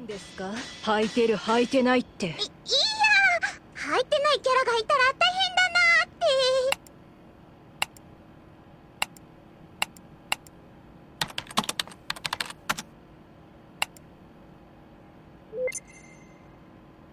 ですか？履いてる履いてないって。 いや、入ってないキャラがいたら